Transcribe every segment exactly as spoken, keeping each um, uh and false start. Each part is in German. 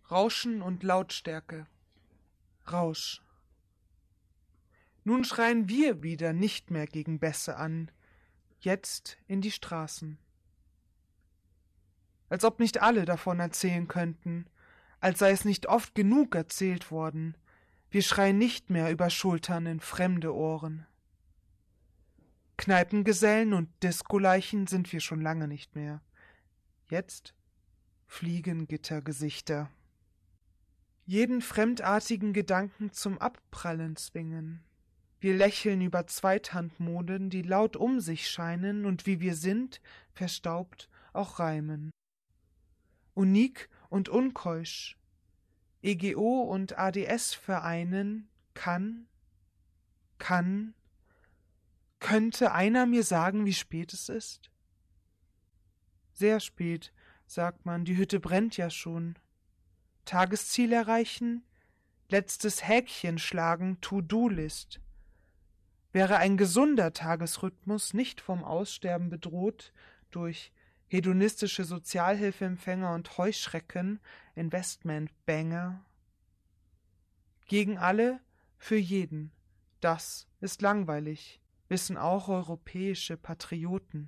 Rauschen und Lautstärke. Rausch. Nun schreien wir wieder nicht mehr gegen Bässe an, jetzt in die Straßen. Als ob nicht alle davon erzählen könnten, als sei es nicht oft genug erzählt worden. Wir schreien nicht mehr über Schultern in fremde Ohren. Kneipengesellen und Diskoleichen sind wir schon lange nicht mehr. Jetzt fliegen Gittergesichter. Jeden fremdartigen Gedanken zum Abprallen zwingen. Wir lächeln über Zweithandmoden, die laut um sich scheinen und wie wir sind, verstaubt, auch reimen. Unik und unkeusch, E G O und A D S vereinen, kann, kann, könnte einer mir sagen, wie spät es ist? Sehr spät, sagt man, die Hütte brennt ja schon. Tagesziel erreichen, letztes Häkchen schlagen, To-Do-List. Wäre ein gesunder Tagesrhythmus nicht vom Aussterben bedroht durch hedonistische Sozialhilfeempfänger und Heuschrecken, Investmentbanger? Gegen alle, für jeden. Das ist langweilig, wissen auch europäische Patrioten.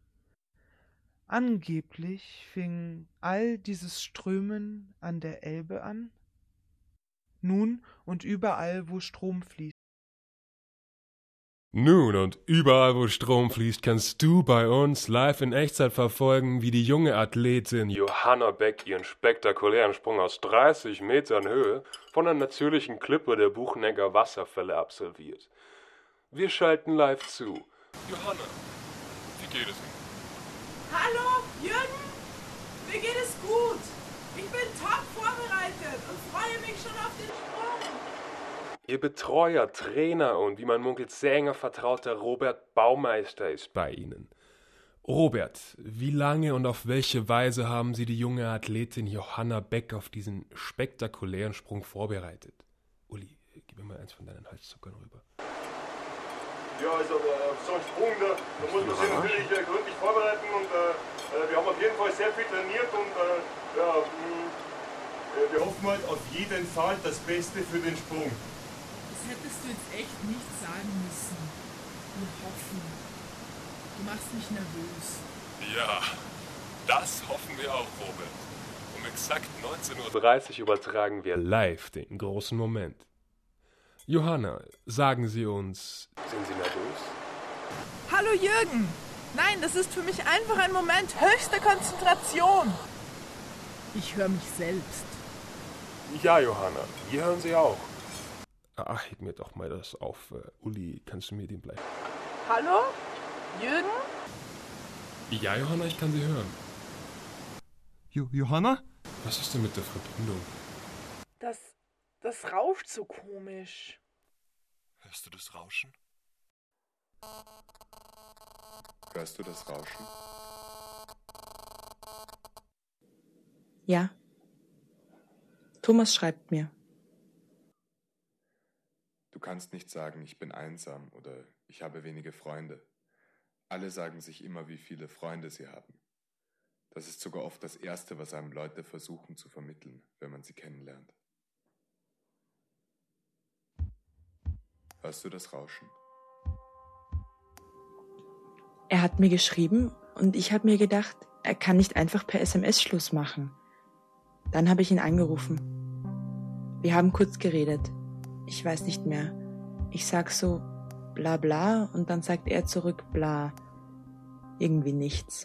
Angeblich fing all dieses Strömen an der Elbe an, nun und überall, wo Strom fließt. Nun und überall, wo Strom fließt, kannst du bei uns live in Echtzeit verfolgen, wie die junge Athletin Johanna Beck ihren spektakulären Sprung aus dreißig Metern Höhe von der natürlichen Klippe der Buchenegger Wasserfälle absolviert. Wir schalten live zu. Johanna, wie geht es Ihnen? Hallo, Jürgen! Mir geht es gut. Ich bin top vorbereitet und freue mich schon auf den Sprung. Ihr Betreuer, Trainer und, wie man munkelt, sehr enger Vertrauter Robert Baumeister ist bei Ihnen. Robert, wie lange und auf welche Weise haben Sie die junge Athletin Johanna Beck auf diesen spektakulären Sprung vorbereitet? Uli, gib mir mal eins von deinen Halszuckern rüber. Ja, also äh, so ein Sprung, da, da muss man sich natürlich äh, gründlich vorbereiten und äh, wir haben auf jeden Fall sehr viel trainiert und äh, ja, mh, wir hoffen halt auf jeden Fall das Beste für den Sprung. Das hättest du jetzt echt nicht sagen müssen. Wir hoffen. Du machst mich nervös. Ja, das hoffen wir auch, Robert. Um exakt neunzehn Uhr dreißig übertragen wir live den großen Moment. Johanna, sagen Sie uns, sind Sie nervös? Hallo Jürgen! Nein, das ist für mich einfach ein Moment höchster Konzentration. Ich höre mich selbst. Ja, Johanna, wir hören Sie auch. Ach, heb mir doch mal das auf. Uh, Uli, kannst du mir den bleiben? Hallo? Jürgen? Ja, Johanna, ich kann Sie hören. Jo- Johanna? Was ist denn mit der Verbindung? Das, das rauscht so komisch. Hörst du das Rauschen? Hörst du das Rauschen? Ja. Thomas schreibt mir. Du kannst nicht sagen, ich bin einsam oder ich habe wenige Freunde. Alle sagen sich immer, wie viele Freunde sie haben. Das ist sogar oft das Erste, was einem Leute versuchen zu vermitteln, wenn man sie kennenlernt. Hörst du das Rauschen? Er hat mir geschrieben und ich habe mir gedacht, er kann nicht einfach per S M S Schluss machen. Dann habe ich ihn angerufen. Wir haben kurz geredet. Ich weiß nicht mehr. Ich sag so bla bla und dann sagt er zurück bla. Irgendwie nichts.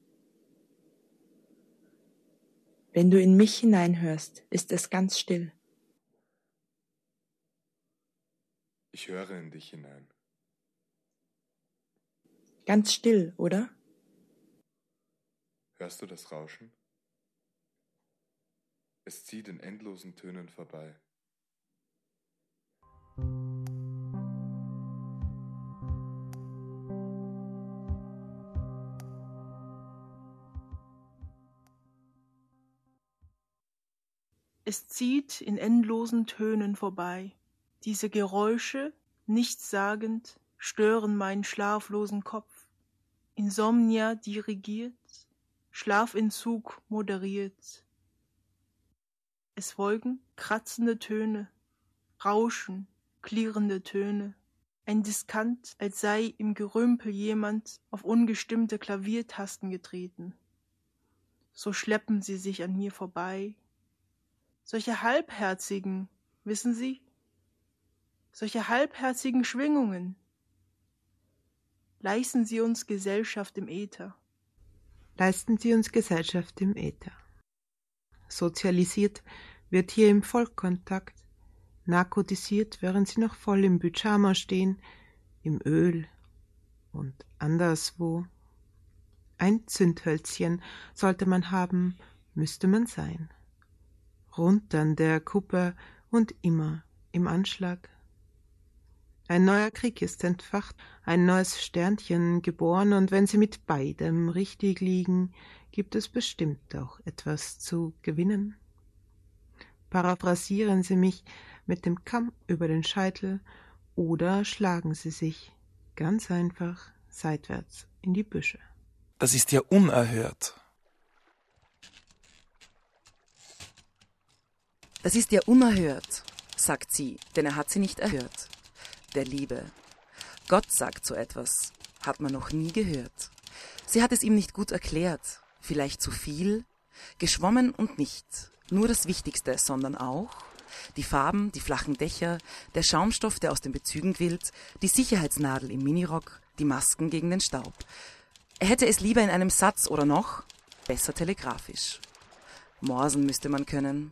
Wenn du in mich hineinhörst, ist es ganz still. Ich höre in dich hinein. Ganz still, oder? Hörst du das Rauschen? Es zieht in endlosen Tönen vorbei. Es zieht in endlosen Tönen vorbei. Diese Geräusche, nichtssagend, stören meinen schlaflosen Kopf. Insomnia dirigiert, Schlafentzug moderiert. Es folgen kratzende Töne, Rauschen, klirrende Töne. Ein Diskant, als sei im Gerümpel jemand auf ungestimmte Klaviertasten getreten. So schleppen sie sich an mir vorbei. Solche halbherzigen, wissen Sie? Solche halbherzigen Schwingungen. Leisten Sie uns Gesellschaft im Äther. Leisten Sie uns Gesellschaft im Äther. Sozialisiert wird hier im Vollkontakt, narkotisiert, während Sie noch voll im Pyjama stehen, im Öl und anderswo. Ein Zündhölzchen sollte man haben, müsste man sein. Rund an der Kuppe und immer im Anschlag. Ein neuer Krieg ist entfacht, ein neues Sternchen geboren, und wenn Sie mit beidem richtig liegen, gibt es bestimmt auch etwas zu gewinnen. Paraphrasieren Sie mich mit dem Kamm über den Scheitel oder schlagen Sie sich ganz einfach seitwärts in die Büsche. Das ist ja unerhört. Das ist ja unerhört, sagt sie, denn er hat sie nicht erhört. Der Liebe. Gott sagt so etwas, hat man noch nie gehört. Sie hat es ihm nicht gut erklärt, vielleicht zu viel, geschwommen und nicht, nur das Wichtigste, sondern auch die Farben, die flachen Dächer, der Schaumstoff, der aus den Bezügen quillt, die Sicherheitsnadel im Minirock, die Masken gegen den Staub. Er hätte es lieber in einem Satz oder noch besser telegrafisch. Morsen müsste man können.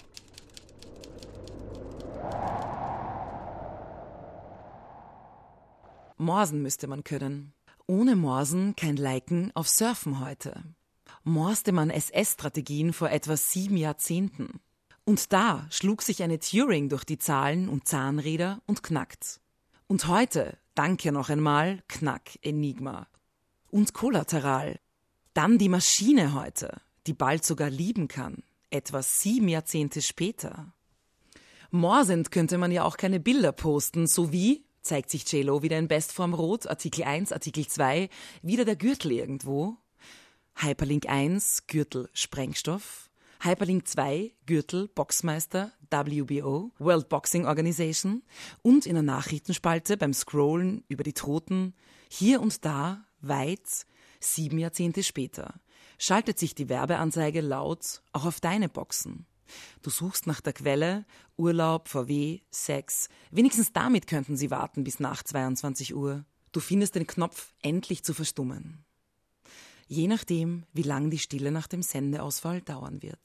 Morsen müsste man können. Ohne Morsen kein Liken auf Surfen heute. Morste man S S-Strategien vor etwa sieben Jahrzehnten. Und da schlug sich eine Turing durch die Zahlen und Zahnräder und knackt. Und heute, danke noch einmal, Knack, Enigma. Und Kollateral. Dann die Maschine heute, die bald sogar lieben kann, etwa sieben Jahrzehnte später. Morsend könnte man ja auch keine Bilder posten, so wie, zeigt sich J-Lo wieder in Bestform Rot, Artikel eins, Artikel zwei, wieder der Gürtel irgendwo. Hyperlink eins, Gürtel Sprengstoff. Hyperlink zwei, Gürtel Boxmeister, W B O, World Boxing Organization. Und in der Nachrichtenspalte beim Scrollen über die Toten, hier und da, weit, sieben Jahrzehnte später, schaltet sich die Werbeanzeige laut auch auf deine Boxen. Du suchst nach der Quelle, Urlaub, V W, Sex. Wenigstens damit könnten sie warten bis nach zweiundzwanzig Uhr. Du findest den Knopf, endlich zu verstummen. Je nachdem, wie lang die Stille nach dem Sendeausfall dauern wird.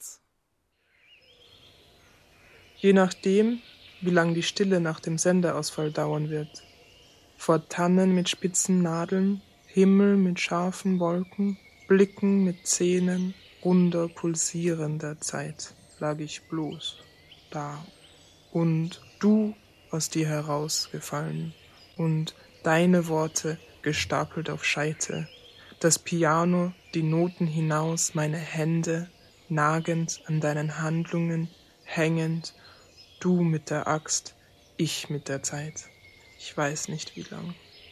Je nachdem, wie lang die Stille nach dem Sendeausfall dauern wird. Vor Tannen mit spitzen Nadeln, Himmel mit scharfen Wolken, Blicken mit Zähnen, runder, pulsierender Zeit lag ich bloß da. Und du aus dir herausgefallen und deine Worte gestapelt auf Scheite. Das Piano, die Noten hinaus, meine Hände, nagend an deinen Handlungen, hängend, du mit der Axt, ich mit der Zeit. Ich weiß nicht wie lang.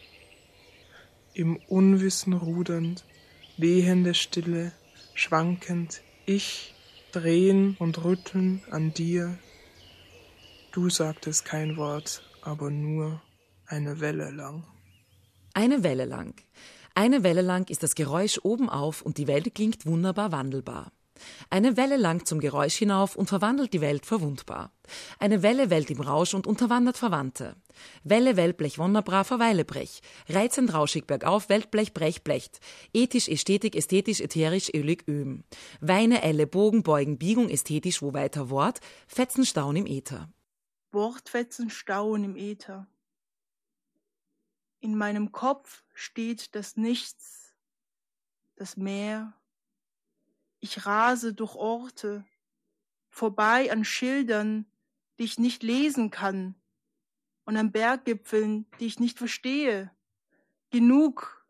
Im Unwissen rudernd, wehende Stille, schwankend, ich, drehen und rütteln an dir. Du sagtest kein Wort, aber nur eine Welle lang. Eine Welle lang. Eine Welle lang ist das Geräusch oben auf und die Welt klingt wunderbar wandelbar. Eine Welle lang zum Geräusch hinauf und verwandelt die Welt verwundbar. Eine Welle wellt im Rausch und unterwandert Verwandte. Welle, Wellblech, wunderbar, Verweilebrech. Reizend, rauschig, bergauf, Weltblech, Brech, Blecht. Ethisch, Ästhetik, ästhetisch, ätherisch, ölig, öm. Weine, Elle, Bogen, Beugen, Biegung, ästhetisch, wo weiter Wort. Fetzen, Stauen im Äther. Wortfetzen, Stauen im Äther. In meinem Kopf steht das Nichts, das Meer. Ich rase durch Orte, vorbei an Schildern, die ich nicht lesen kann, und an Berggipfeln, die ich nicht verstehe. Genug.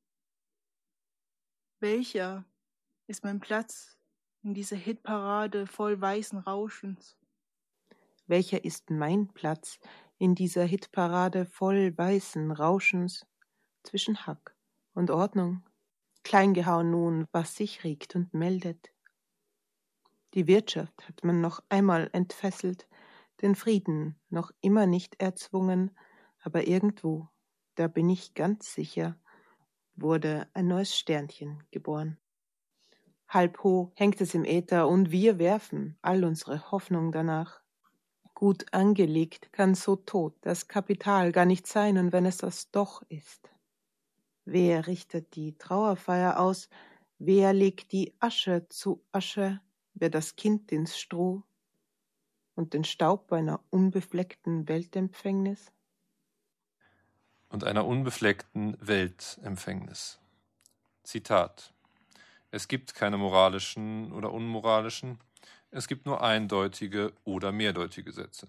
Welcher ist mein Platz in dieser Hitparade voll weißen Rauschens? Welcher ist mein Platz in dieser Hitparade voll weißen Rauschens zwischen Hack und Ordnung? Kleingehauen nun, was sich regt und meldet. Die Wirtschaft hat man noch einmal entfesselt, den Frieden noch immer nicht erzwungen, aber irgendwo, da bin ich ganz sicher, wurde ein neues Sternchen geboren. Halb hoch hängt es im Äther und wir werfen all unsere Hoffnung danach. Gut angelegt kann so tot das Kapital gar nicht sein, und wenn es das doch ist. Wer richtet die Trauerfeier aus? Wer legt die Asche zu Asche? Wer das Kind ins Stroh und den Staub einer unbefleckten Weltempfängnis? Und einer unbefleckten Weltempfängnis. Zitat: Es gibt keine moralischen oder unmoralischen, es gibt nur eindeutige oder mehrdeutige Sätze.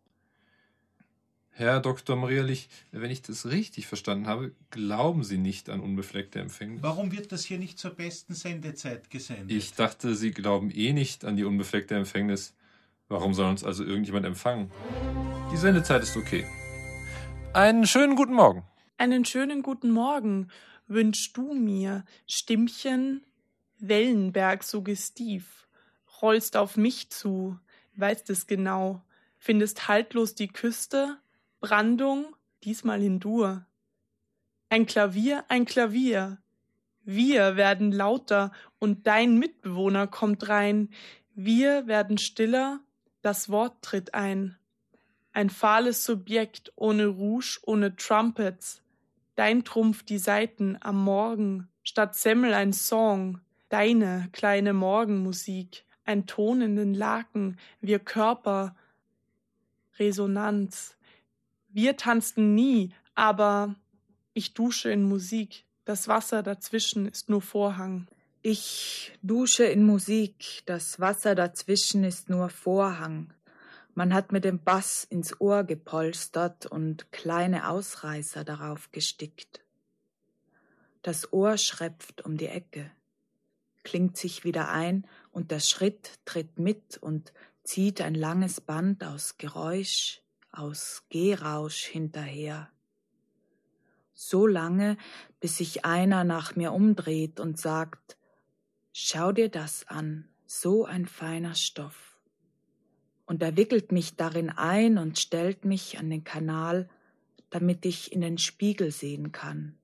Herr Doktor Marialich, wenn ich das richtig verstanden habe, glauben Sie nicht an unbefleckte Empfängnis? Warum wird das hier nicht zur besten Sendezeit gesendet? Ich dachte, Sie glauben eh nicht an die unbefleckte Empfängnis. Warum soll uns also irgendjemand empfangen? Die Sendezeit ist okay. Einen schönen guten Morgen. Einen schönen guten Morgen wünschst du mir, Stimmchen, Wellenberg suggestiv, rollst auf mich zu, weißt es genau, findest haltlos die Küste, Brandung, diesmal in Dur. Ein Klavier, ein Klavier. Wir werden lauter und dein Mitbewohner kommt rein. Wir werden stiller, das Wort tritt ein. Ein fahles Subjekt ohne Rouge, ohne Trumpets. Dein Trumpf die Saiten am Morgen, statt Semmel ein Song. Deine kleine Morgenmusik, ein Ton in den Laken, wir Körper, Resonanz. Wir tanzten nie, aber ich dusche in Musik. Das Wasser dazwischen ist nur Vorhang. Ich dusche in Musik. Das Wasser dazwischen ist nur Vorhang. Man hat mit dem Bass ins Ohr gepolstert und kleine Ausreißer darauf gestickt. Das Ohr schrepft um die Ecke, klingt sich wieder ein und der Schritt tritt mit und zieht ein langes Band aus Geräusch, aus Gehrausch hinterher. So lange, bis sich einer nach mir umdreht und sagt: Schau dir das an, so ein feiner Stoff. Und er wickelt mich darin ein und stellt mich an den Kanal, damit ich in den Spiegel sehen kann.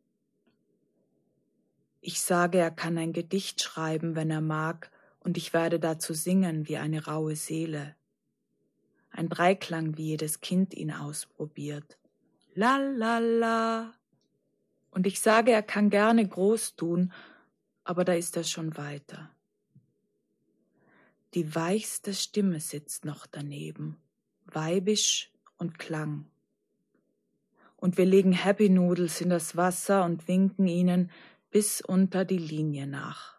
Ich sage, er kann ein Gedicht schreiben, wenn er mag, und ich werde dazu singen wie eine raue Seele. Ein Dreiklang, wie jedes Kind ihn ausprobiert. La la la. Und ich sage, er kann gerne groß tun, aber da ist er schon weiter. Die weichste Stimme sitzt noch daneben, weibisch und Klang. Und wir legen Happy Noodles in das Wasser und winken ihnen bis unter die Linie nach.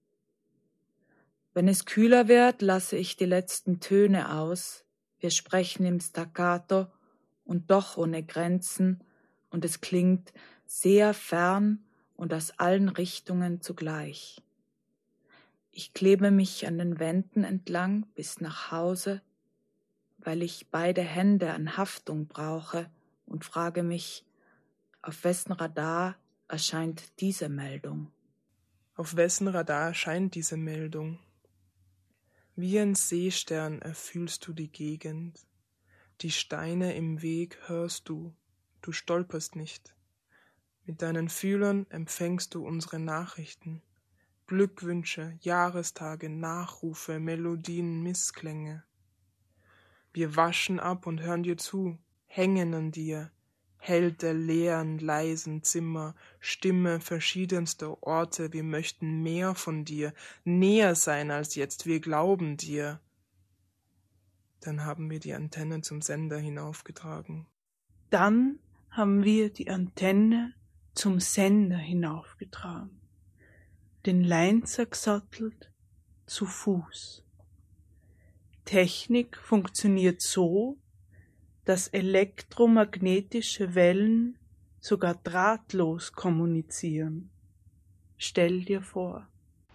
Wenn es kühler wird, lasse ich die letzten Töne aus. Wir sprechen im Staccato und doch ohne Grenzen, und es klingt sehr fern und aus allen Richtungen zugleich. Ich klebe mich an den Wänden entlang bis nach Hause, weil ich beide Hände an Haftung brauche, und frage mich, auf wessen Radar erscheint diese Meldung? Auf wessen Radar erscheint diese Meldung? Wie ein Seestern erfühlst du die Gegend. Die Steine im Weg hörst du, du stolperst nicht. Mit deinen Fühlern empfängst du unsere Nachrichten. Glückwünsche, Jahrestage, Nachrufe, Melodien, Missklänge. Wir waschen ab und hören dir zu, hängen an dir, Held der leeren, leisen Zimmer, Stimme verschiedenster Orte, wir möchten mehr von dir, näher sein als jetzt, wir glauben dir. Dann haben wir die Antenne zum Sender hinaufgetragen. Dann haben wir die Antenne zum Sender hinaufgetragen, den Leinzer gesattelt, zu Fuß. Technik funktioniert so, dass elektromagnetische Wellen sogar drahtlos kommunizieren. Stell dir vor.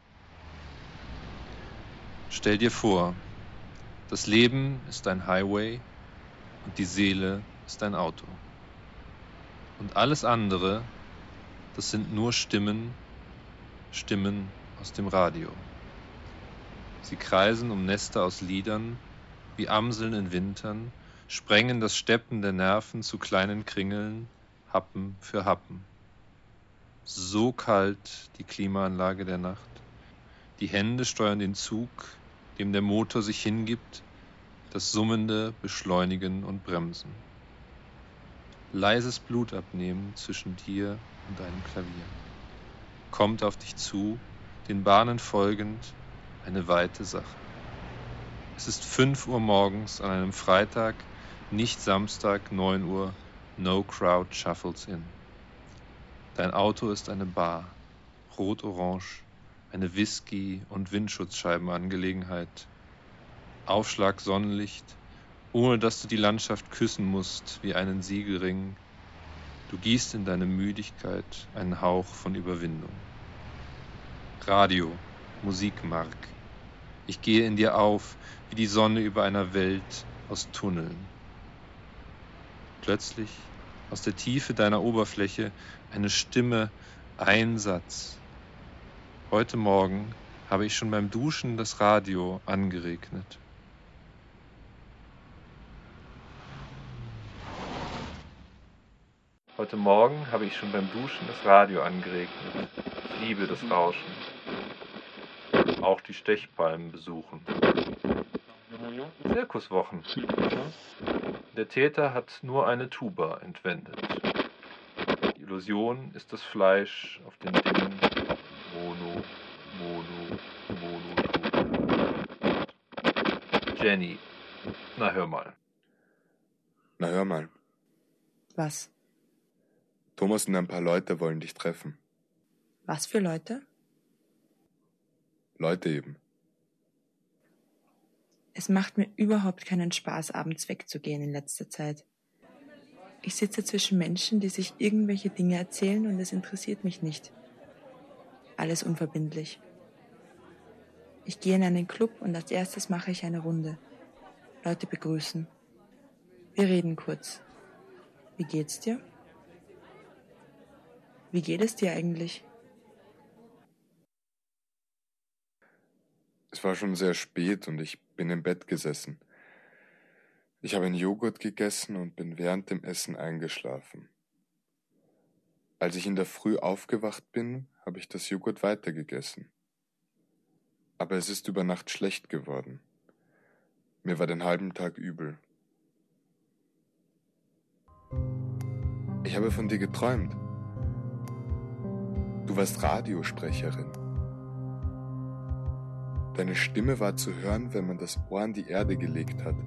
Stell dir vor, das Leben ist ein Highway und die Seele ist ein Auto. Und alles andere, das sind nur Stimmen, Stimmen aus dem Radio. Sie kreisen um Nester aus Liedern, wie Amseln in Wintern, sprengen das Steppen der Nerven zu kleinen Kringeln, Happen für Happen. So kalt die Klimaanlage der Nacht. Die Hände steuern den Zug, dem der Motor sich hingibt, das Summende beschleunigen und bremsen. Leises Blutabnehmen zwischen dir und deinem Klavier. Kommt auf dich zu, den Bahnen folgend, eine weite Sache. Es ist fünf Uhr morgens an einem Freitag, nicht Samstag, neun Uhr, no crowd shuffles in. Dein Auto ist eine Bar, rot-orange, eine Whisky- und Windschutzscheibenangelegenheit. Aufschlag Sonnenlicht, ohne dass du die Landschaft küssen musst wie einen Siegelring. Du gießt in deine Müdigkeit einen Hauch von Überwindung. Radio, Musikmark. Ich gehe in dir auf, wie die Sonne über einer Welt aus Tunneln. Plötzlich, aus der Tiefe deiner Oberfläche, eine Stimme, ein Satz. Heute Morgen habe ich schon beim Duschen das Radio angeregnet. Heute Morgen habe ich schon beim Duschen das Radio angeregnet. Ich liebe das Rauschen. Auch die Stechpalmen besuchen. Zirkuswochen. Der Täter hat nur eine Tuba entwendet. Die Illusion ist das Fleisch auf den dünnen Mono, Mono, Mono. Jenny, na hör mal. Na hör mal. Was? Thomas und ein paar Leute wollen dich treffen. Was für Leute? Leute eben. Es macht mir überhaupt keinen Spaß, abends wegzugehen in letzter Zeit. Ich sitze zwischen Menschen, die sich irgendwelche Dinge erzählen und es interessiert mich nicht. Alles unverbindlich. Ich gehe in einen Club und als erstes mache ich eine Runde. Leute begrüßen. Wir reden kurz. Wie geht's dir? Wie geht es dir eigentlich? Es war schon sehr spät und ich bin im Bett gesessen. Ich habe einen Joghurt gegessen und bin während dem Essen eingeschlafen. Als ich in der Früh aufgewacht bin, habe ich das Joghurt weitergegessen. Aber es ist über Nacht schlecht geworden. Mir war den halben Tag übel. Ich habe von dir geträumt. Du warst Radiosprecherin. Deine Stimme war zu hören, wenn man das Ohr an die Erde gelegt hat.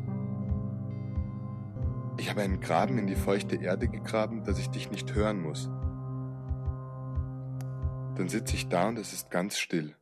Ich habe einen Graben in die feuchte Erde gegraben, dass ich dich nicht hören muss. Dann sitze ich da und es ist ganz still.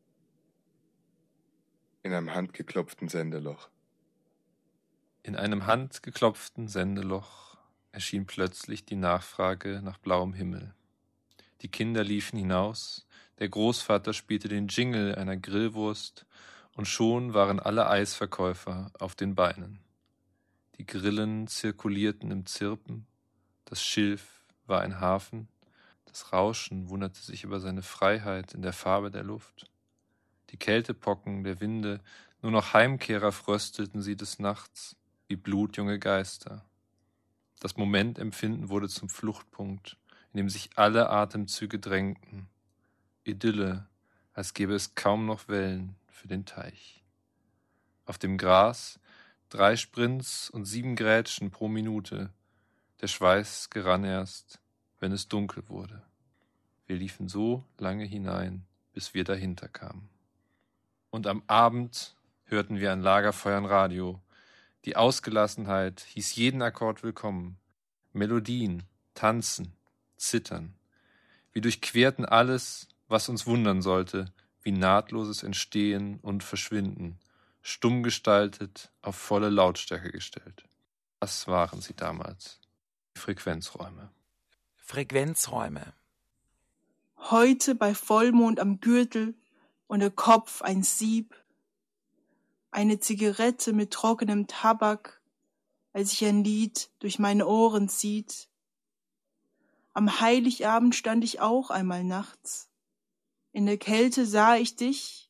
In einem handgeklopften Sendeloch. In einem handgeklopften Sendeloch erschien plötzlich die Nachfrage nach blauem Himmel. Die Kinder liefen hinaus, der Großvater spielte den Jingle einer Grillwurst und schon waren alle Eisverkäufer auf den Beinen. Die Grillen zirkulierten im Zirpen, das Schilf war ein Hafen, das Rauschen wunderte sich über seine Freiheit in der Farbe der Luft. Die Kältepocken der Winde, nur noch Heimkehrer fröstelten sie des Nachts, wie blutjunge Geister. Das Momentempfinden wurde zum Fluchtpunkt, in dem sich alle Atemzüge drängten. Idylle, als gäbe es kaum noch Wellen für den Teich. Auf dem Gras drei Sprints und sieben Grätschen pro Minute. Der Schweiß gerann erst, wenn es dunkel wurde. Wir liefen so lange hinein, bis wir dahinter kamen. Und am Abend hörten wir ein Lagerfeuer Radio. Die Ausgelassenheit hieß jeden Akkord willkommen. Melodien, Tanzen, Zittern. Wir durchquerten alles, was uns wundern sollte, wie nahtloses Entstehen und Verschwinden, stumm gestaltet, auf volle Lautstärke gestellt. Das waren sie damals, die Frequenzräume. Frequenzräume. Heute bei Vollmond am Gürtel und der Kopf ein Sieb, eine Zigarette mit trockenem Tabak, als sich ein Lied durch meine Ohren zieht. Am Heiligabend stand ich auch einmal nachts. In der Kälte sah ich dich,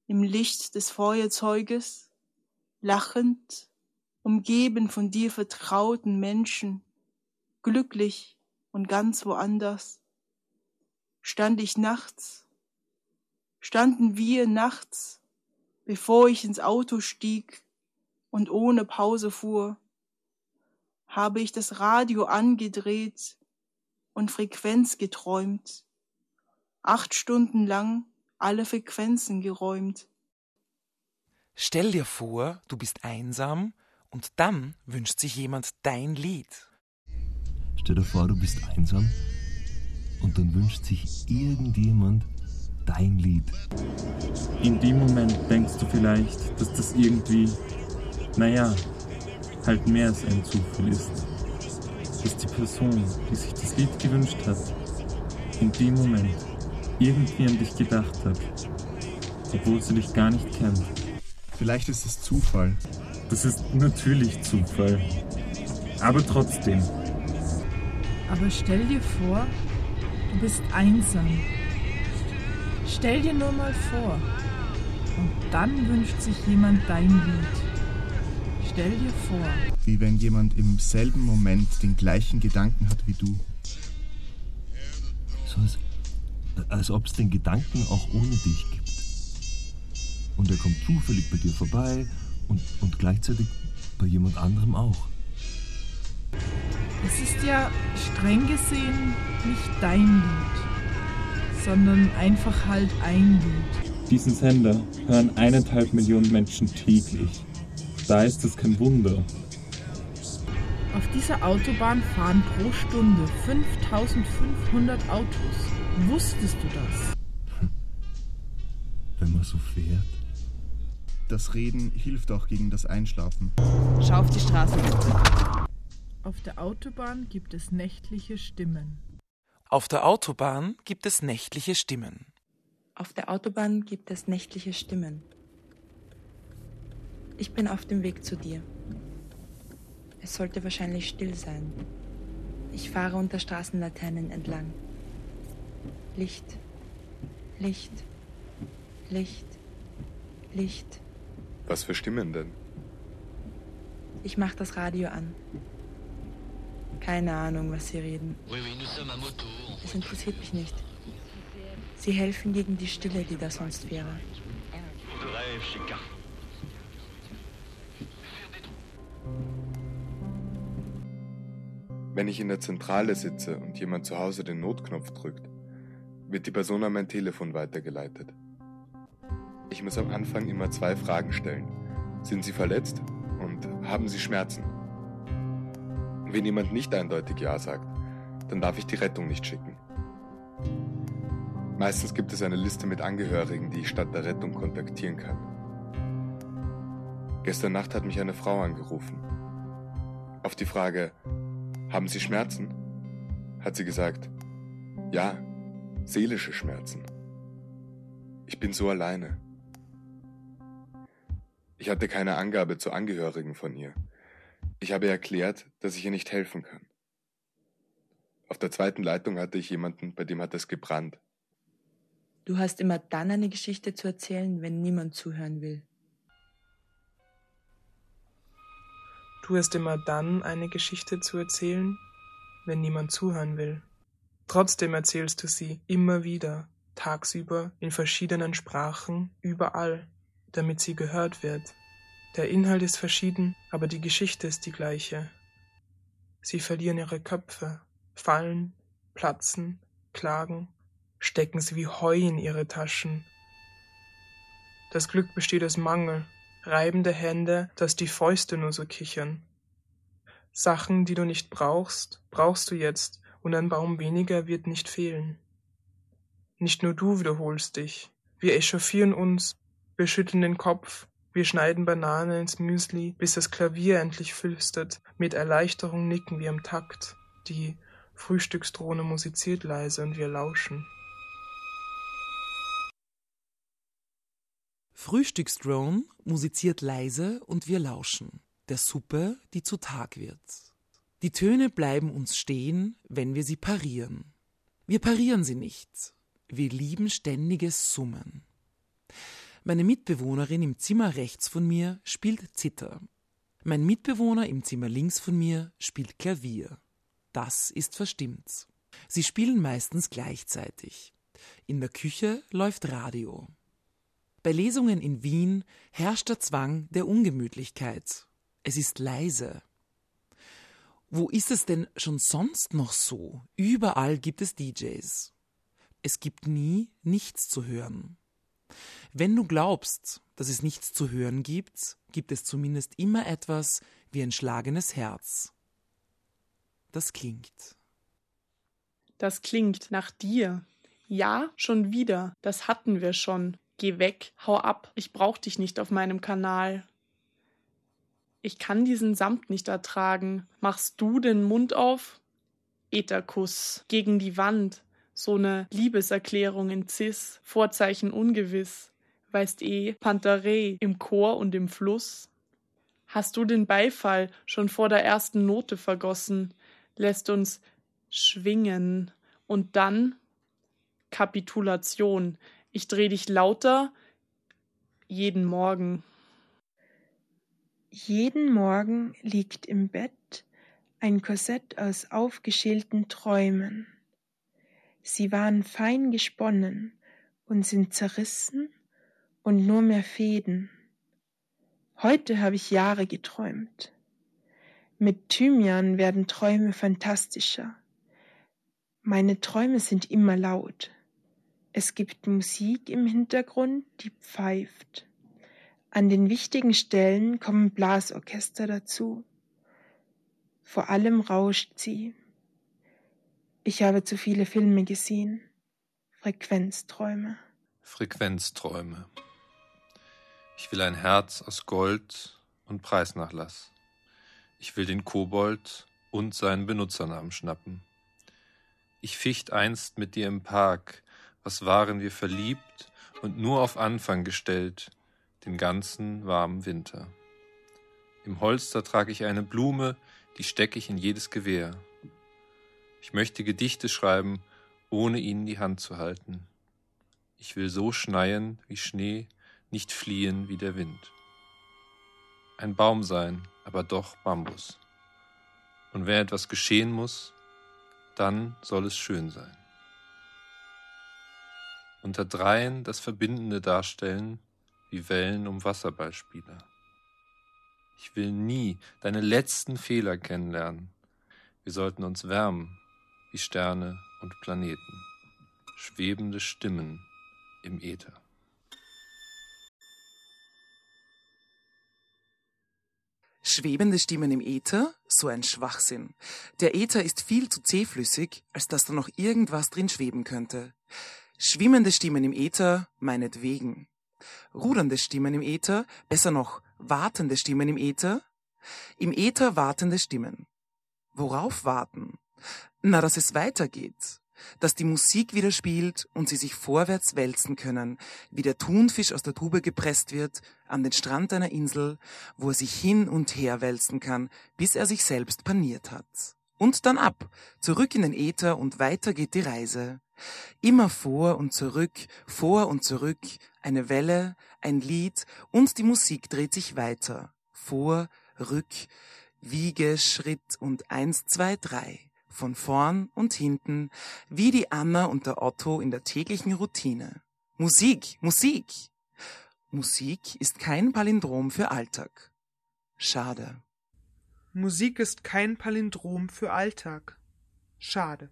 im Licht des Feuerzeuges, lachend, umgeben von dir vertrauten Menschen, glücklich und ganz woanders, stand ich nachts, standen wir nachts, bevor ich ins Auto stieg und ohne Pause fuhr, habe ich das Radio angedreht und Frequenz geträumt, acht Stunden lang alle Frequenzen geräumt. Stell dir vor, du bist einsam und dann wünscht sich jemand dein Lied. Stell dir vor, du bist einsam und dann wünscht sich irgendjemand dein Lied. In dem Moment denkst du vielleicht, dass das irgendwie, naja, halt mehr als ein Zufall ist. Dass die Person, die sich das Lied gewünscht hat, in dem Moment irgendwie an dich gedacht hat, obwohl sie dich gar nicht kennt. Vielleicht ist es Zufall. Das ist natürlich Zufall. Aber trotzdem. Aber stell dir vor, du bist einsam. Stell dir nur mal vor. Und dann wünscht sich jemand dein Lied. Stell dir vor. Wie wenn jemand im selben Moment den gleichen Gedanken hat wie du. So als, als ob es den Gedanken auch ohne dich gibt. Und er kommt zufällig bei dir vorbei und, und gleichzeitig bei jemand anderem auch. Es ist ja streng gesehen nicht dein Lied, sondern einfach halt ein Lied. Diesen Sender hören eineinhalb Millionen Menschen täglich. Da ist es kein Wunder. Auf dieser Autobahn fahren pro Stunde fünftausendfünfhundert Autos. Wusstest du das? Wenn man so fährt. Das Reden hilft auch gegen das Einschlafen. Schau auf die Straße. Auf der Autobahn gibt es nächtliche Stimmen. Auf der Autobahn gibt es nächtliche Stimmen. Auf der Autobahn gibt es nächtliche Stimmen. Ich bin auf dem Weg zu dir. Es sollte wahrscheinlich still sein. Ich fahre unter Straßenlaternen entlang. Licht, Licht, Licht, Licht. Was für Stimmen denn? Ich mach das Radio an. Keine Ahnung, was sie reden. Es interessiert mich nicht. Sie helfen gegen die Stille, die da sonst wäre. Wenn ich in der Zentrale sitze und jemand zu Hause den Notknopf drückt, wird die Person an mein Telefon weitergeleitet. Ich muss am Anfang immer zwei Fragen stellen. Sind Sie verletzt und haben Sie Schmerzen? Wenn jemand nicht eindeutig Ja sagt, dann darf ich die Rettung nicht schicken. Meistens gibt es eine Liste mit Angehörigen, die ich statt der Rettung kontaktieren kann. Gestern Nacht hat mich eine Frau angerufen. Auf die Frage, haben Sie Schmerzen? Hat sie gesagt, ja, seelische Schmerzen. Ich bin so alleine. Ich hatte keine Angabe zu Angehörigen von ihr. Ich habe erklärt, dass ich ihr nicht helfen kann. Auf der zweiten Leitung hatte ich jemanden, bei dem hat es gebrannt. Du hast immer dann eine Geschichte zu erzählen, wenn niemand zuhören will. Du hast immer dann eine Geschichte zu erzählen, wenn niemand zuhören will. Trotzdem erzählst du sie immer wieder, tagsüber, in verschiedenen Sprachen, überall, damit sie gehört wird. Der Inhalt ist verschieden, aber die Geschichte ist die gleiche. Sie verlieren ihre Köpfe, fallen, platzen, klagen, stecken sie wie Heu in ihre Taschen. Das Glück besteht aus Mangel, reibende Hände, dass die Fäuste nur so kichern. Sachen, die du nicht brauchst, brauchst du jetzt, und ein Baum weniger wird nicht fehlen. Nicht nur du wiederholst dich. Wir echauffieren uns, wir schütteln den Kopf, wir schneiden Banane ins Müsli, bis das Klavier endlich flüstert. Mit Erleichterung nicken wir im Takt. Die Frühstücksdrohne musiziert leise und wir lauschen. Frühstücksdrone musiziert leise und wir lauschen. Der Suppe, die zu Tag wird. Die Töne bleiben uns stehen, wenn wir sie parieren. Wir parieren sie nicht. Wir lieben ständiges Summen. Meine Mitbewohnerin im Zimmer rechts von mir spielt Zither. Mein Mitbewohner im Zimmer links von mir spielt Klavier. Das ist verstimmt. Sie spielen meistens gleichzeitig. In der Küche läuft Radio. Bei Lesungen in Wien herrscht der Zwang der Ungemütlichkeit. Es ist leise. Wo ist es denn schon sonst noch so? Überall gibt es D Js. Es gibt nie nichts zu hören. Wenn du glaubst, dass es nichts zu hören gibt, gibt es zumindest immer etwas wie ein schlagendes Herz. Das klingt. Das klingt nach dir. Ja, schon wieder. Das hatten wir schon. Geh weg, hau ab. Ich brauch dich nicht auf meinem Kanal. Ich kann diesen Samt nicht ertragen. Machst du den Mund auf? Ätherkuss gegen die Wand. So ne Liebeserklärung in Cis. Vorzeichen ungewiss. Weißt eh, Pantarei im Chor und im Fluss. Hast du den Beifall schon vor der ersten Note vergossen? Lässt uns schwingen. Und dann Kapitulation. Ich dreh dich lauter jeden Morgen. Jeden Morgen liegt im Bett ein Korsett aus aufgeschälten Träumen. Sie waren fein gesponnen und sind zerrissen und nur mehr Fäden. Heute habe ich Jahre geträumt. Mit Thymian werden Träume fantastischer. Meine Träume sind immer laut. Es gibt Musik im Hintergrund, die pfeift. An den wichtigen Stellen kommen Blasorchester dazu. Vor allem rauscht sie. Ich habe zu viele Filme gesehen. Frequenzträume. Frequenzträume. Ich will ein Herz aus Gold und Preisnachlass. Ich will den Kobold und seinen Benutzernamen schnappen. Ich ficht einst mit dir im Park. Was waren wir verliebt und nur auf Anfang gestellt, den ganzen warmen Winter. Im Holster trage ich eine Blume, die stecke ich in jedes Gewehr. Ich möchte Gedichte schreiben, ohne ihnen die Hand zu halten. Ich will so schneien wie Schnee, nicht fliehen wie der Wind. Ein Baum sein, aber doch Bambus. Und wenn etwas geschehen muss, dann soll es schön sein. Unter dreien das Verbindende darstellen, wie Wellen um Wasserballspieler. Ich will nie deine letzten Fehler kennenlernen. Wir sollten uns wärmen, wie Sterne und Planeten. Schwebende Stimmen im Äther. Schwebende Stimmen im Äther? So ein Schwachsinn. Der Äther ist viel zu zähflüssig, als dass da noch irgendwas drin schweben könnte. Schwimmende Stimmen im Äther, meinetwegen. Rudernde Stimmen im Äther, besser noch, wartende Stimmen im Äther? Im Äther wartende Stimmen. Worauf warten? Na, dass es weitergeht. Dass die Musik wieder spielt und sie sich vorwärts wälzen können, wie der Thunfisch aus der Tube gepresst wird, an den Strand einer Insel, wo er sich hin und her wälzen kann, bis er sich selbst paniert hat. Und dann ab, zurück in den Äther und weiter geht die Reise. Immer vor und zurück, vor und zurück, eine Welle, ein Lied und die Musik dreht sich weiter. Vor, rück, Wiege, Schritt und eins, zwei, drei. Von vorn und hinten, wie die Anna und der Otto in der täglichen Routine. Musik, Musik! Musik ist kein Palindrom für Alltag. Schade. Musik ist kein Palindrom für Alltag. Schade.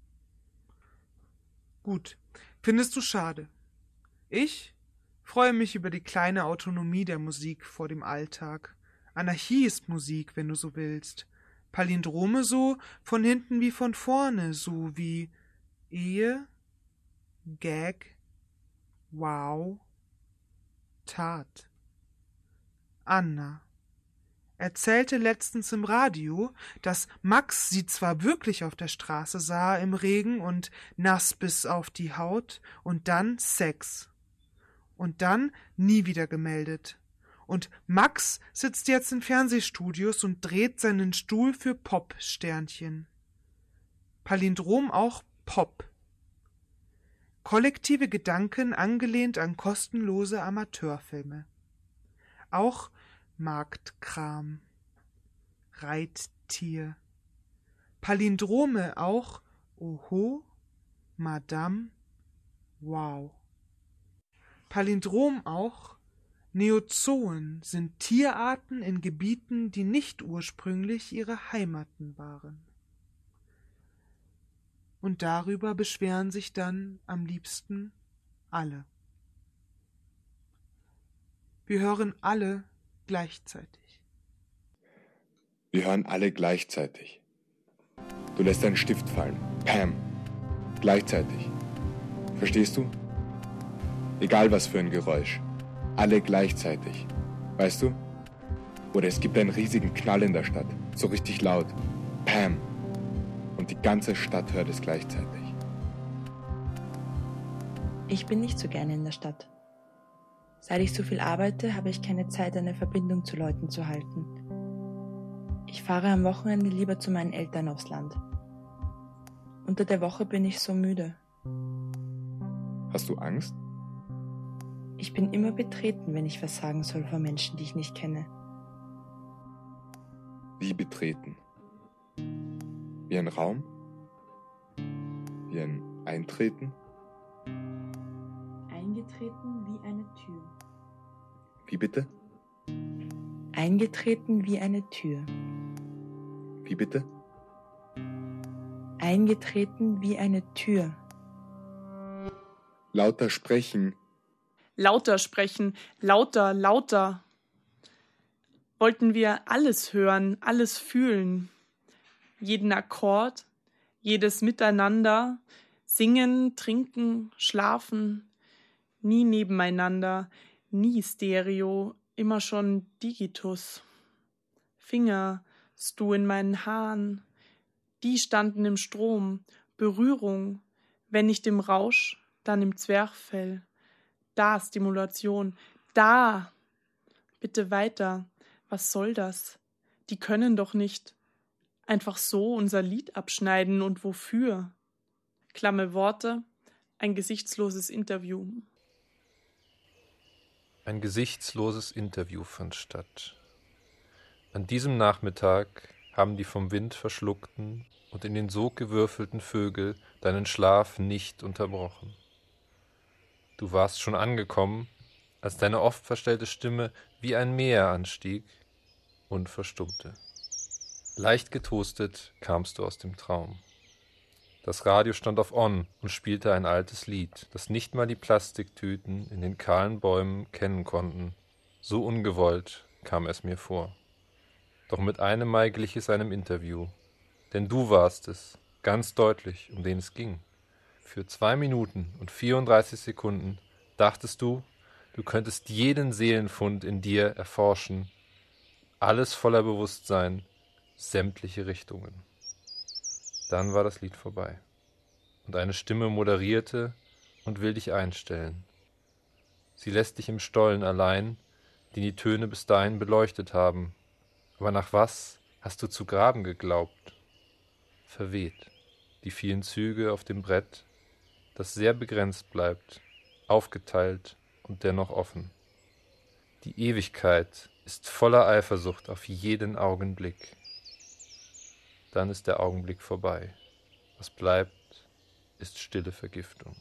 Gut, findest du schade. Ich freue mich über die kleine Autonomie der Musik vor dem Alltag. Anarchie ist Musik, wenn du so willst. Palindrome so von hinten wie von vorne, so wie Ehe, Gag, Wow, Tat. Anna erzählte letztens im Radio, dass Max sie zwar wirklich auf der Straße sah im Regen und nass bis auf die Haut und dann Sex. Und dann nie wieder gemeldet. Und Max sitzt jetzt in Fernsehstudios und dreht seinen Stuhl für Pop-Sternchen. Palindrom auch Pop. Kollektive Gedanken angelehnt an kostenlose Amateurfilme. Auch Marktkram, Reittier, Palindrome auch Oho, Madame, Wow. Palindrom auch Neozoen sind Tierarten in Gebieten, die nicht ursprünglich ihre Heimaten waren. Und darüber beschweren sich dann am liebsten alle. Wir hören alle gleichzeitig. Wir hören alle gleichzeitig. Du lässt einen Stift fallen. Pam. Gleichzeitig. Verstehst du? Egal was für ein Geräusch. Alle gleichzeitig. Weißt du? Oder es gibt einen riesigen Knall in der Stadt. So richtig laut. Pam. Und die ganze Stadt hört es gleichzeitig. Ich bin nicht so gerne in der Stadt. Seit ich so viel arbeite, habe ich keine Zeit, eine Verbindung zu Leuten zu halten. Ich fahre am Wochenende lieber zu meinen Eltern aufs Land. Unter der Woche bin ich so müde. Hast du Angst? Ich bin immer betreten, wenn ich was sagen soll vor Menschen, die ich nicht kenne. Wie betreten? Wie ein Raum? Wie ein Eintreten? Eingetreten wie eine Tür. Wie bitte? Eingetreten wie eine Tür. Wie bitte? Eingetreten wie eine Tür. Lauter sprechen. Lauter sprechen, lauter, lauter. Wollten wir alles hören, alles fühlen. Jeden Akkord, jedes Miteinander, singen, trinken, schlafen, nie nebeneinander, nie Stereo, immer schon Digitus. Finger, du in meinen Haaren, die standen im Strom, Berührung, wenn nicht im Rausch, dann im Zwerchfell. Da Stimulation, da. Bitte weiter, was soll das? Die können doch nicht einfach so unser Lied abschneiden und wofür? Klamme Worte, ein gesichtsloses Interview. Ein gesichtsloses Interview fand statt. An diesem Nachmittag haben die vom Wind verschluckten und in den Sog gewürfelten Vögel deinen Schlaf nicht unterbrochen. Du warst schon angekommen, als deine oft verstellte Stimme wie ein Meer anstieg und verstummte. Leicht getoastet kamst du aus dem Traum. Das Radio stand auf On und spielte ein altes Lied, das nicht mal die Plastiktüten in den kahlen Bäumen kennen konnten. So ungewollt kam es mir vor. Doch mit einem Mal glich es einem Interview. Denn du warst es, ganz deutlich, um den es ging. Für zwei Minuten und vierunddreißig Sekunden dachtest du, du könntest jeden Seelenfund in dir erforschen. Alles voller Bewusstsein, sämtliche Richtungen. Dann war das Lied vorbei. Und eine Stimme moderierte und will dich einstellen. Sie lässt dich im Stollen allein, den die Töne bis dahin beleuchtet haben. Aber nach was hast du zu graben geglaubt? Verweht, die vielen Züge auf dem Brett, das sehr begrenzt bleibt, aufgeteilt und dennoch offen. Die Ewigkeit ist voller Eifersucht auf jeden Augenblick. Dann ist der Augenblick vorbei. Was bleibt, ist stille Vergiftung.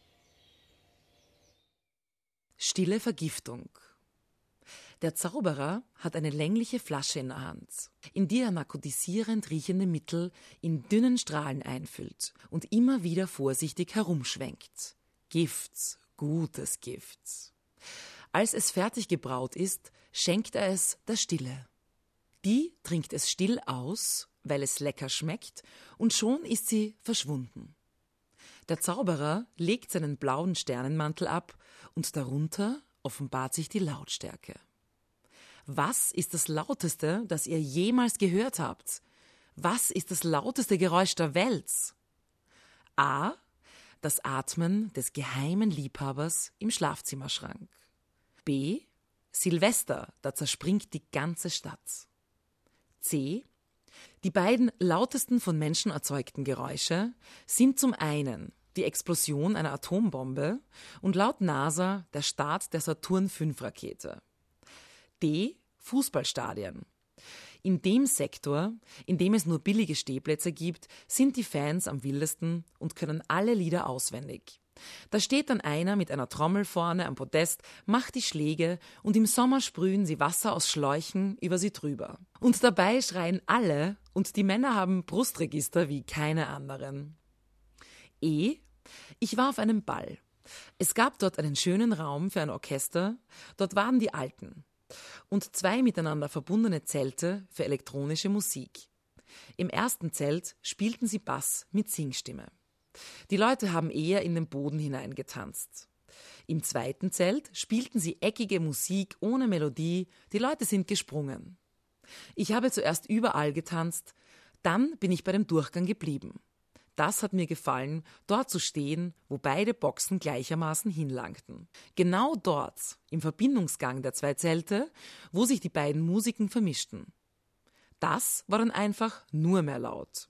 Stille Vergiftung. Der Zauberer hat eine längliche Flasche in der Hand, in die er narkotisierend riechende Mittel in dünnen Strahlen einfüllt und immer wieder vorsichtig herumschwenkt. Gift, gutes Gift. Als es fertig gebraut ist, schenkt er es der Stille. Die trinkt es still aus, weil es lecker schmeckt, und schon ist sie verschwunden. Der Zauberer legt seinen blauen Sternenmantel ab und darunter offenbart sich die Lautstärke. Was ist das Lauteste, das ihr jemals gehört habt? Was ist das lauteste Geräusch der Welt? A. Das Atmen des geheimen Liebhabers im Schlafzimmerschrank. B. Silvester, da zerspringt die ganze Stadt. C. Die beiden lautesten von Menschen erzeugten Geräusche sind zum einen die Explosion einer Atombombe und laut NASA der Start der Saturn fünf Rakete. D. Fußballstadien. In dem Sektor, in dem es nur billige Stehplätze gibt, sind die Fans am wildesten und können alle Lieder auswendig. Da steht dann einer mit einer Trommel vorne am Podest, macht die Schläge und im Sommer sprühen sie Wasser aus Schläuchen über sie drüber. Und dabei schreien alle und die Männer haben Brustregister wie keine anderen. E. Ich war auf einem Ball. Es gab dort einen schönen Raum für ein Orchester, dort waren die Alten. Und zwei miteinander verbundene Zelte für elektronische Musik. Im ersten Zelt spielten sie Bass mit Singstimme. Die Leute haben eher in den Boden hineingetanzt. Im zweiten Zelt spielten sie eckige Musik ohne Melodie, die Leute sind gesprungen. Ich habe zuerst überall getanzt, dann bin ich bei dem Durchgang geblieben. Das hat mir gefallen, dort zu stehen, wo beide Boxen gleichermaßen hinlangten. Genau dort, im Verbindungsgang der zwei Zelte, wo sich die beiden Musiken vermischten. Das war dann einfach nur mehr laut.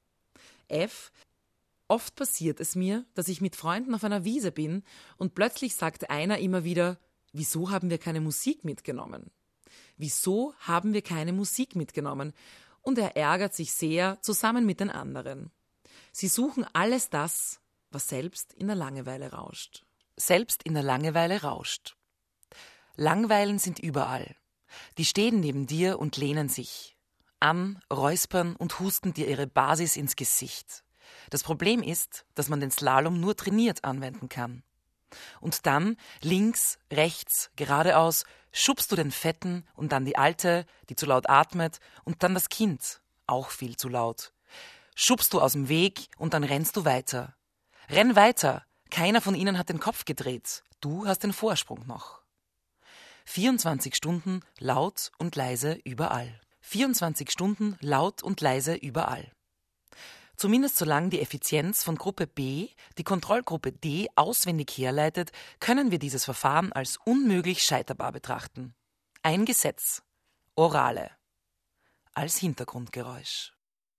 F. Oft passiert es mir, dass ich mit Freunden auf einer Wiese bin und plötzlich sagt einer immer wieder, wieso haben wir keine Musik mitgenommen? Wieso haben wir keine Musik mitgenommen? Und er ärgert sich sehr, zusammen mit den anderen. Sie suchen alles das, was selbst in der Langeweile rauscht. Selbst in der Langeweile rauscht. Langweilen sind überall. Die stehen neben dir und lehnen sich an, räuspern und husten dir ihre Basis ins Gesicht. Das Problem ist, dass man den Slalom nur trainiert anwenden kann. Und dann, links, rechts, geradeaus, schubst du den Fetten und dann die Alte, die zu laut atmet, und dann das Kind, auch viel zu laut. Schubst du aus dem Weg und dann rennst du weiter. Renn weiter, keiner von ihnen hat den Kopf gedreht, du hast den Vorsprung noch. vierundzwanzig Stunden laut und leise überall. vierundzwanzig Stunden laut und leise überall. Zumindest solange die Effizienz von Gruppe B die Kontrollgruppe D auswendig herleitet, können wir dieses Verfahren als unmöglich scheiterbar betrachten. Ein Gesetz. Orale. Als Hintergrundgeräusch.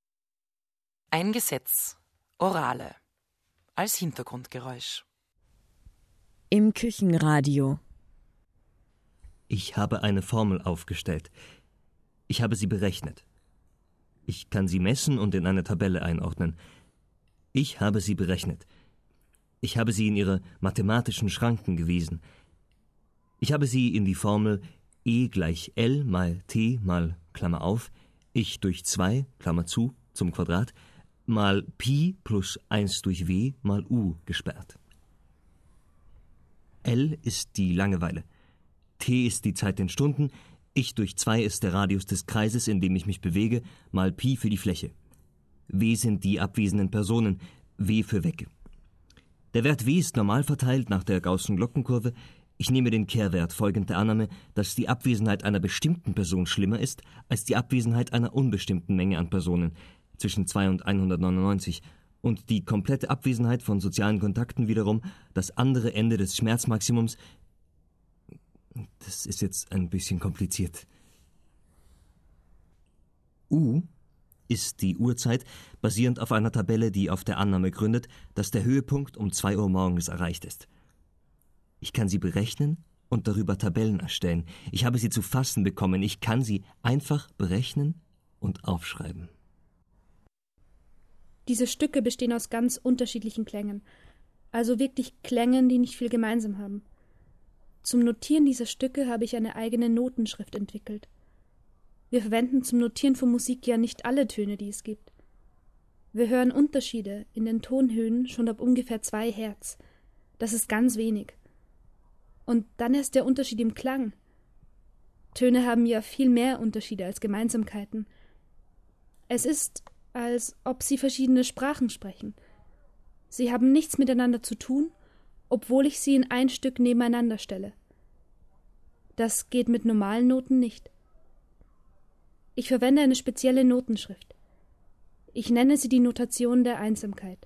Ein Gesetz. Orale. Als Hintergrundgeräusch. Im Küchenradio. Ich habe eine Formel aufgestellt. Ich habe sie berechnet. Ich kann sie messen und in eine Tabelle einordnen. Ich habe sie berechnet. Ich habe sie in ihre mathematischen Schranken gewiesen. Ich habe sie in die Formel E gleich L mal T mal, Klammer auf, ich durch zwei, Klammer zu, zum Quadrat, mal Pi plus eins durch W mal U gesperrt. L ist die Langeweile. T ist die Zeit in Stunden, ich durch zwei ist der Radius des Kreises, in dem ich mich bewege, mal Pi für die Fläche. W sind die abwesenden Personen, W für weg. Der Wert W ist normal verteilt nach der Gaußschen Glockenkurve. Ich nehme den Kehrwert folgend der Annahme, dass die Abwesenheit einer bestimmten Person schlimmer ist als die Abwesenheit einer unbestimmten Menge an Personen, zwischen zwei und hundertneunundneunzig, und die komplette Abwesenheit von sozialen Kontakten wiederum das andere Ende des Schmerzmaximums. Das ist jetzt ein bisschen kompliziert. U ist die Uhrzeit, basierend auf einer Tabelle, die auf der Annahme gründet, dass der Höhepunkt um zwei Uhr morgens erreicht ist. Ich kann sie berechnen und darüber Tabellen erstellen. Ich habe sie zu fassen bekommen. Ich kann sie einfach berechnen und aufschreiben. Diese Stücke bestehen aus ganz unterschiedlichen Klängen, also wirklich Klängen, die nicht viel gemeinsam haben. Zum Notieren dieser Stücke habe ich eine eigene Notenschrift entwickelt. Wir verwenden zum Notieren von Musik ja nicht alle Töne, die es gibt. Wir hören Unterschiede in den Tonhöhen schon ab ungefähr zwei Hertz. Das ist ganz wenig. Und dann ist der Unterschied im Klang. Töne haben ja viel mehr Unterschiede als Gemeinsamkeiten. Es ist, als ob sie verschiedene Sprachen sprechen. Sie haben nichts miteinander zu tun, obwohl ich sie in ein Stück nebeneinander stelle. Das geht mit normalen Noten nicht. Ich verwende eine spezielle Notenschrift. Ich nenne sie die Notation der Einsamkeit.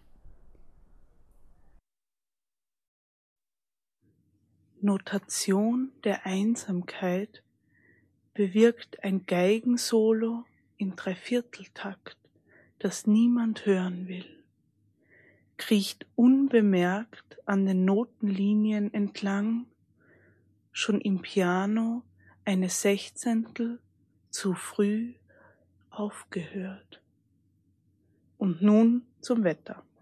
Notation der Einsamkeit bewirkt ein Geigensolo in Dreivierteltakt, das niemand hören will. kriecht unbemerkt an den Notenlinien entlang, schon im Piano eine Sechzehntel zu früh aufgehört. Und nun zum Wetter.